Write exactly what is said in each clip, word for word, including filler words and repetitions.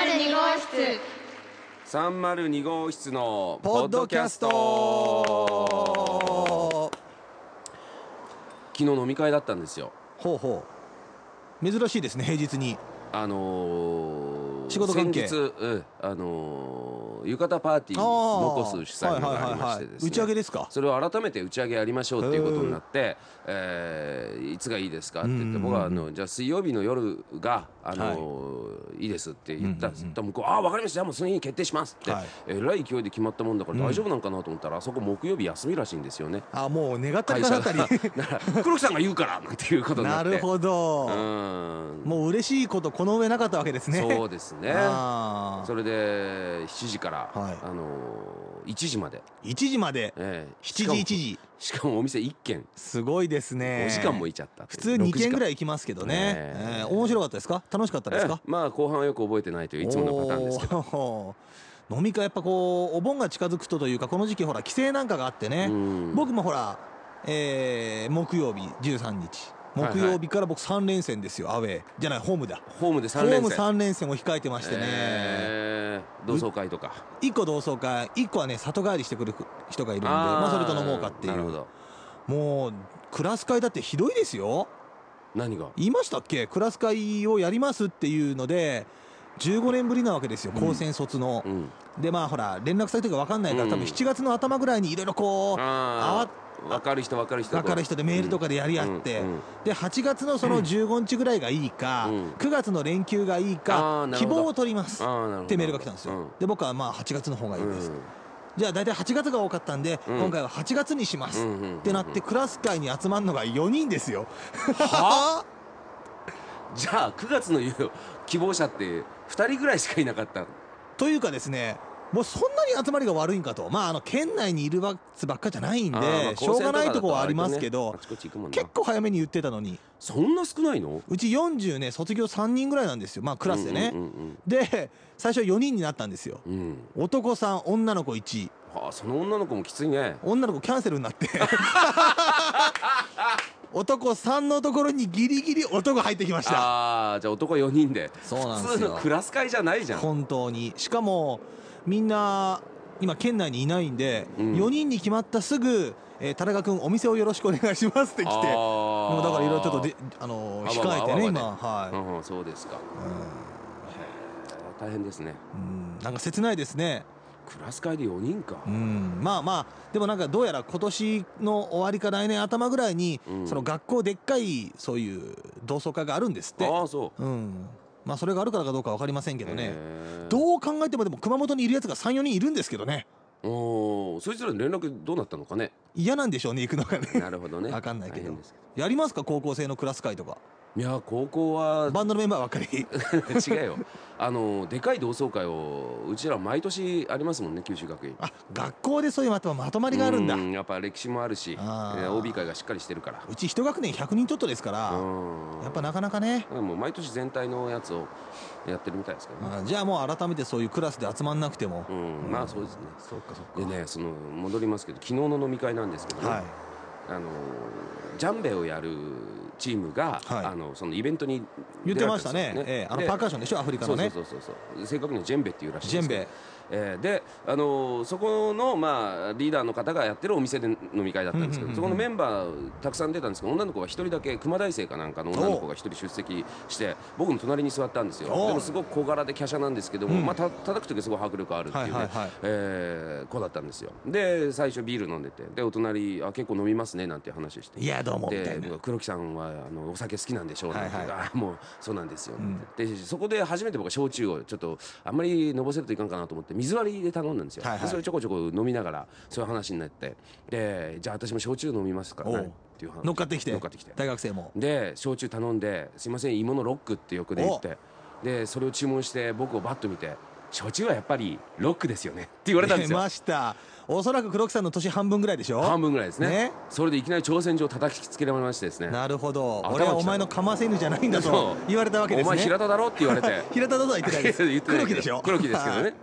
まるにごうしつさんまるにごうしつのポッドキャスト。 昨日飲み会だったんですよ。 ほうほう、珍しいですね。平日にあのー、 仕事関係先日、うん、あのー、浴衣パーティー残す主催のがありましてですね、 打ち上げですか。 それを改めて打ち上げやりましょうっていうことになって、えー、いつがいいですかって言って、僕はあのじゃあ水曜日の夜が、あのーはい、いいですって言ったんです。向こう、ああ分かりました、じゃあもうその日に決定しますって、はい、えらい勢いで決まったもんだから大丈夫なんかなと思ったら、うん、あそこ木曜日休みらしいんですよね。 あ、もう願ったりかなったり黒木さんが言うからなんていうことになって。 なるほど。うん、もう嬉しいことこの上なかったわけですね。 そうですね。それでしちじから、はい、あのー、いちじまでいちじまで、えー、しちじいちじ、 しかもお店いっけん、 すごいですね。 ごじかんもいちゃった。 普通にけんぐらい行きますけどね、えーえー、面白かったですか。楽しかったですか。 えー、まあ後半はよく覚えてないといういつものパターンですけど、 飲み会やっぱこうお盆が近づくとというか、この時期ほら帰省なんかがあってね、僕もほら、えー、木曜日じゅうさんにち木曜日から僕さんれんせんですよ。アウェーじゃない、ホームだ。 ホームでさんれんせん、 ホームさんれんせんを控えてましてね、 えー、同窓会とかいっこ同窓会、いっこはね里帰りしてくる人がいるんで、まあそれと飲もうかっていう。なるほど。もうクラス会だってひどいですよ。 何が言いましたっけ。クラス会をやりますっていうのでじゅうごねんぶりなわけですよ、高専卒の、うん、でまあほら連絡先とか分かんないから、うん、多分しちがつの頭ぐらいにいろいろこうあ分かる人分かる人分かる人でメールとかでやり合って、うんうん、ではちがつのそのじゅうごにちぐらいがいいか、うん、くがつの連休がいいか希望を取りますってメールが来たんですよ、うん、で僕はまあはちがつの方がいいです、うん、じゃあ大体はちがつが多かったんで、うん、今回ははちがつにしますってなって、クラス会に集まるのがよにんですよ。はあじゃあくがつの希望者ってふたりぐらいしかいなかったというかですね、もうそんなに集まりが悪いんかと。まああの県内にいるやつばっかじゃないんで、まあしょうがないとこはありますけど、結構早めに言ってたのに。 そんな少ないの。 うちよんじゅうね、卒業さんにんぐらいなんですよ、まあクラスでね。で最初よにんになったんですよ、うん、男さん女の子いち。 はあ、その女の子もきついね。 女の子キャンセルになって男さんのところにギリギリ男入ってきました。 ああ、じゃあ男よにんで。 そうなんですよ。 普通のクラス会じゃないじゃん。 本当に。しかもみんな今県内にいないんで、うん、よにんに決まったすぐ、えー、田中君お店をよろしくお願いしますって来て、もうだからいろいろちょっとで、あのー、控えてね今。はい、 うん、そうですか、うん、大変ですね。 うん、なんか切ないですね。 クラス会でよにんか。 うん、まあまあでもなんかどうやら今年の終わりか来年頭ぐらいに、うん、その学校でっかいそういう同窓会があるんですって。 ああそう。 うん。まあそれがあるからかどうか分かりませんけどね。どう考えてもでも熊本にいるやつがさんよにんいるんですけどね。 おお、そいつら連絡どうなったのかね。 嫌なんでしょうね、行くのがね。 なるほどね。 分かんないけど。やりますか、高校生のクラス会とか。 いや高校はバンドのメンバーばっかり違うよ。あのでかい同窓会をうちら毎年ありますもんね、九州学院。 あ、学校でそういうまとまりがあるんだ。 やっぱ歴史もあるし、えー、オービー 会がしっかりしてるから。 うち一学年ひゃくにんちょっとですから、やっぱなかなかね。 もう毎年全体のやつをやってるみたいですけどね。 じゃあもう改めてそういうクラスで集まんなくても、 うん、まあそうですね。 そうかそうか。 でね、その戻りますけど、昨日の飲み会なんですけどね、はい、あのジャンベをやるチームが、はい、あのそのイベントに言ってましたね。ええ、あのパーカッションでしょ、アフリカのね。 そうそうそうそう。正確にはジェンベっていうらしいです。 ジェンベ。 えー、で、あのー、そこの、まあ、リーダーの方がやってるお店で飲み会だったんですけど、そこのメンバーたくさん出たんですけど、女の子がひとりだけ、熊大生かなんかの女の子がひとり出席して僕の隣に座ったんですよ。でもすごく小柄で華奢なんですけども、うん、まあ、た叩く時すごい迫力あるっていうね子だったんですよ。で最初ビール飲んでて、でお隣あ結構飲みますねなんて話して、 いやどうもみたいな、 黒木さんはあのお酒好きなんでしょうなんて、はいはい、あもうそうなんですよ、うん、でそこで初めて僕は焼酎をちょっとあんまりのぼせるといかんかなと思って水割りで頼んだんですよ、はいはい、でそれちょこちょこ飲みながらそういう話になって、でじゃあ私も焼酎飲みますからねっていう話、 乗っかってきて乗っかってきて大学生もで焼酎頼んで、すいません芋のロックって横で言って、でそれを注文して僕をバッと見て、焼酎はやっぱりロックですよねって言われたんですよ。 出ました。おそらく黒木さんの年半分ぐらいでしょ。 半分ぐらいです ね, ねそれでいきなり挑戦状を叩きつけられましてですね。 なるほど、俺はお前のかませ犬じゃないんだと言われたわけですね。 お前平田だろって言われて平田だとは言ってないです。 言ってない黒木でしょ。 黒木ですけどね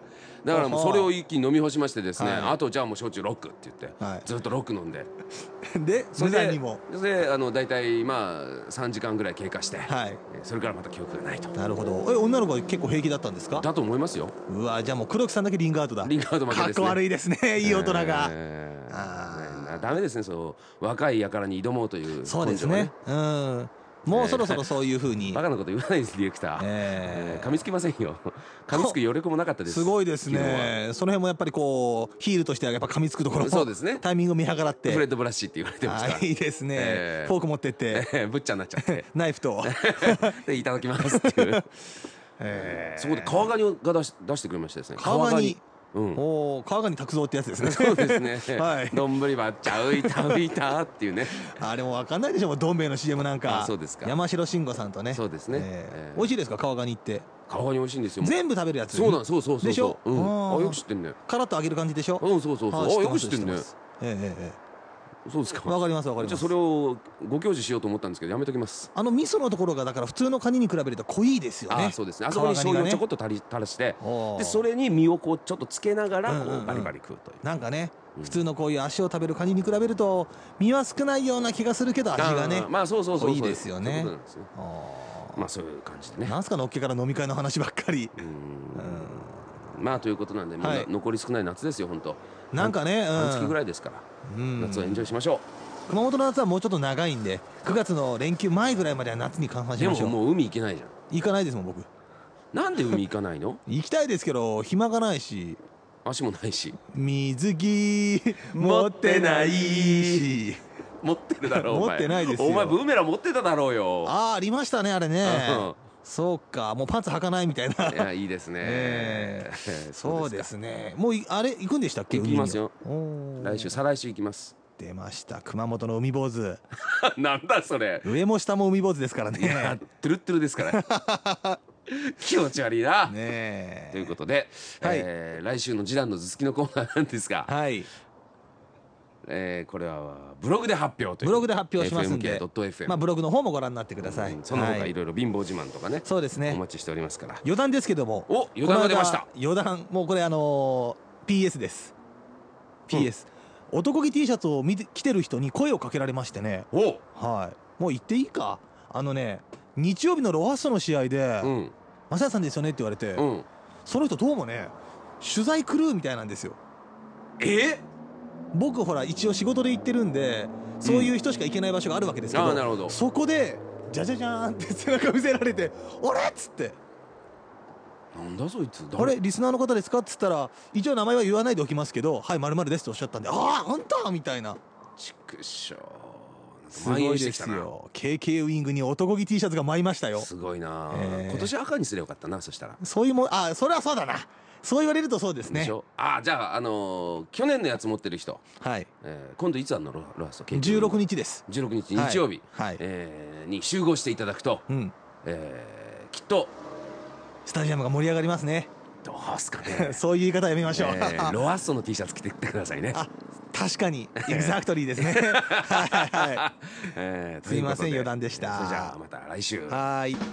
だからもうそれを一気に飲み干しましてですね、 はいあとじゃあもう焼酎ロックって言って、 はいずっとロック飲んででそれで無残にもであの大体まあさんじかんぐらい経過して、 はいえそれからまた記憶がないと。 なるほど。え女の子は結構平気だったんですか？ だと思いますよ。 うわじゃあもう黒木さんだけリングアウトだ。 リングアウト負けですね。 かっこ悪いですねいい大人が、 えーあねダメですね、そう若い輩に挑もうという根性はね。 そうですね。うんもうそろそろそういうふうにバカなこと言わないですディレクター、 えーえー噛みつきませんよ噛みつく余力もなかったです。 すごいですね。その辺もやっぱりこうヒールとしてはやっぱ噛みつくところもそうですねタイミングを見計らってフレッド・ブラッシーって言われてますから。 あいいですね、 えーフォーク持ってってえーぶっちゃになっちゃってナイフと、 でいただきますっていうえーそこで川ガニが出し出してくれましたですね。 川ガニうんおお川ガニ拓三ってやつですねそうですねはいどんぶりばっちゃ浮いた浮いたっていうねあれも分かんないでしょもうどん兵衛の シーエム なんかあそうですか山城慎吾さんとねそうですねえーえー美味しいですか川ガニって川ガニ美味しいんですよ。 全部食べるやつそうなんそうそうそうそうでしょうんあーあよく知ってんね。 カラッと揚げる感じでしょうんそうそうそうあよく知ってんね。 ええええそうですか。 わかりますわかりますじゃあそれをご教示しようと思ったんですけどやめときます。 あの味噌のところがだから普通のカニに比べると濃いですよね。 あそうですね。あそこに醤油をちょこっと垂り垂らしておーでそれに身をこうちょっとつけながらこうんうんうんうバリバリ食うという。 なんかね、 うん普通のこういう足を食べるカニに比べると身は少ないような気がするけど味がねあーまあそうそうそうそう濃いですよねそういうことなんですね。 あまあそういう感じでーね。 なんすかのっけから飲み会の話ばっかり。 うーんうまあということなんで、まはいだ残り少ない夏ですよ本当。 なんかね、うん半月ぐらいですから、 うん夏をエンジョイしましょ熊本の夏はもうちょっと長いんでくがつの連休前ぐらいまでは夏に換算う。 しましょう。 でももう海行けないじゃん。 行かないですもん僕。 なんで海行かないの？ 行きたいですけど暇がないし足もないし。 水着持ってないし持ってるだろうお前。 持ってないですよお前ブーメラン持ってただろうよ。 ああありましたねあれねうんそうかもうパンツ履かないみたいないやいいですね、 ええそうでかすねもういあれ行くんでしたっけ？ 行きますよ海にはおー来週再来週行きます出ました熊本の海坊主なんだそれ上も下も海坊主ですからいやねトゥルットゥルですから気持ち悪いな、 ねえということで、 はいえー来週の示談の頭突きのコーナーなんですが、 はいえーこれはブログで発表というブログで発表しますんでエフエムケードットエフエムまあブログの方もご覧になってください、 うんその他はいいろいろ貧乏自慢とかね、 そうですねお待ちしておりますから余談ですけどもお余談が出ましたこの間余談もうこれあのー ピーエス です ピーエス、男気 T シャツを見て着てる人に声をかけられましてねおはいもう言っていいかあのね日曜日のロハスの試合でうん 「正也さんですよね」って言われて、 うんその人どうもね取材クルーみたいなんですよ。 え僕ほら一応仕事で行ってるんでそういう人しか行けない場所があるわけですけど、 あーなるほどそこでじゃじゃじゃーんって背中見せられて「あれ?」っつってなんだそいつ 「あれリスナーの方ですか?」っつったら一応名前は言わないでおきますけど「はい〇〇です」とおっしゃったんで「あああんた!」みたいなちくしょうすごいですよ ケーケー ウイングに男気 T シャツが舞いましたよ。 すごいな、 えー今年赤にすればよかったなそしたらそういうもんあそれはそうだなそう言われるとそうですねでしょあじゃあ、あのー去年のやつ持ってる人、 はいえー今度いつあるのロロハストじゅうろくにちですじゅうろくにち日曜日、 はいはいえーに集合していただくと、 うんえーきっとスタジアムが盛り上がりますねどうすかねそういう言い方やめましょう、 えーロハストの T シャツ着てってくださいねあ確かにエグザクトリーですねはいはえーすいませんということ余談でしたそれじゃあまた来週いはーい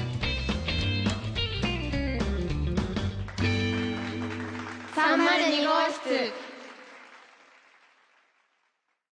さんまるに号